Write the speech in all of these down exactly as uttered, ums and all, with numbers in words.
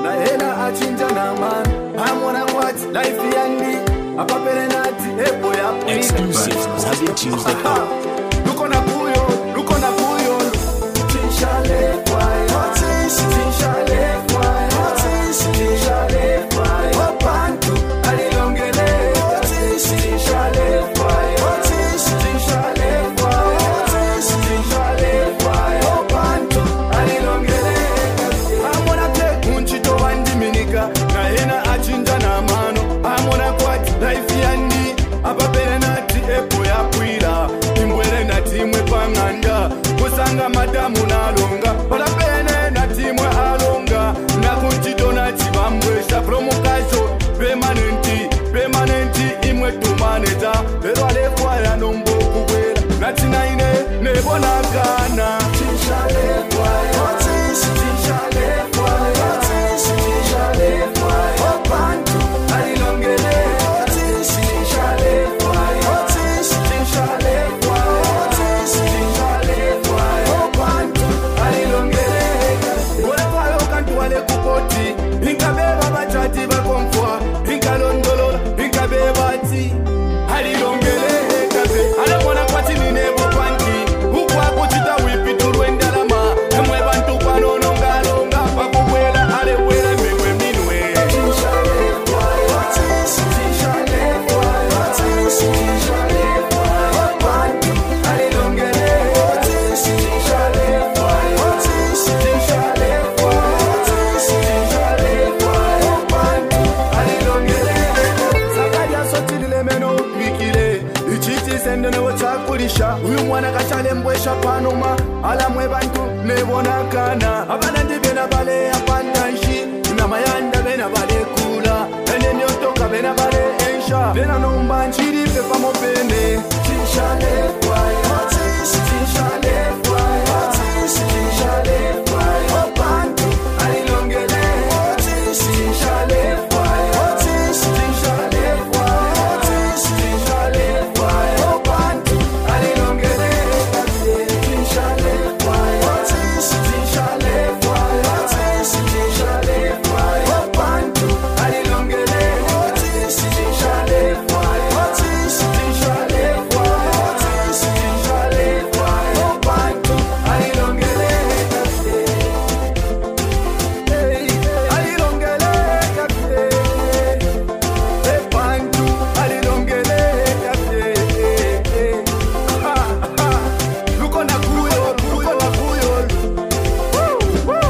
na hena achinja na man amona what life yandi apapele nati epo ya exclusive Zambia Tunes dot com. Luko na kuyo luko na kuyo tinshale fire tinshale fire tinshale fire opantu alilongele tinshale fire tinshale fire tinshale fire opantu alilongele amona te munchito vandiminika na hena achinja na mano amona kwati life yandi apapele nati epo ya kwira imbwele nati imwe panganda kusanga madamu nalonga palapene nati imwe alonga nakunchito nati vambwesha promokazo permanenti permanenti imwe tumaneta pero alekwaya nombo kukwela nati naine nebonakana tinshale kwaya tinshale kwaya tinshale kwaya opantu alilongele tinshale kwaya tinshale kwaya tinshale kwaya opantu alilongele wale palo kantu wale kupoti inkabeba batati bakomfwa inkalondolola inkabeba ti alilongele kabe alamona kwati ninebo kwanti ukwa kuchita wipitulu endalama emwe bantu kwanono ngalonga pakubwela alewela mewe minwe tinshale kwaya tinshale kwaya tinshale kwaya opantu alilongele tinshale kwaya tinshale kwaya tinshale kwaya opantu alilongele sakaja sotilile meno wikile ichiti sendene wachakulisha uyu mwana kachale mbwesha panoma alamwe bantu nebonakana abana ndibena bale apandanshi inamayanda bena bale kula ene nyotoka bena bale ensha bena nomba nchiri pepa mopene tinshale kwaya tinshale kwaya tinshale kwaya opantu alilongele tinshale kwaya tinshale kwaya tinshale kwaya opantu alilongele tinshale kwaya tinshale kwaya tinshale kwaya opantu alilongele tinshale kwaya tinshale kwaya tinshale kwaya opantu alilongele hey alilongele kafe epantu alilongele kafe ha ha luko na kuyo luko na kuyo woo woo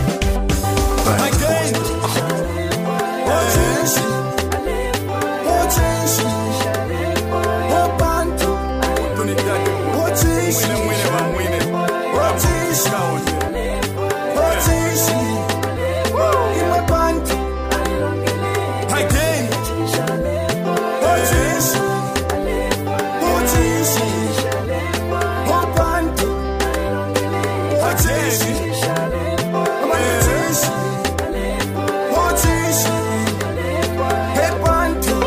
again attention attention opantu tunitake attention mwene wa mwene attention attention imwe pantu again attention attention opantu attention attention attention epantu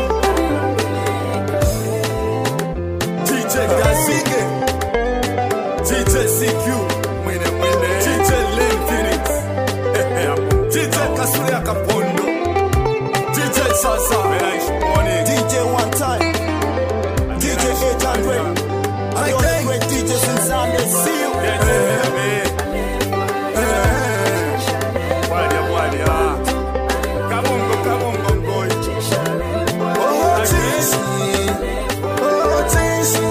D J Gasige D J C Q mwene mwene D J Lin Phoenix D J Kasuri Akapondo D J Sasa D J One Time D J eight hundred I don't great D J since Sunday see you Wadia wadia Kabongo kabongo boy Oh tinshi Oh tinshi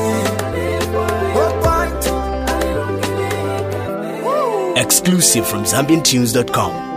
Opantu Exclusive from Zambian Tunes dot com.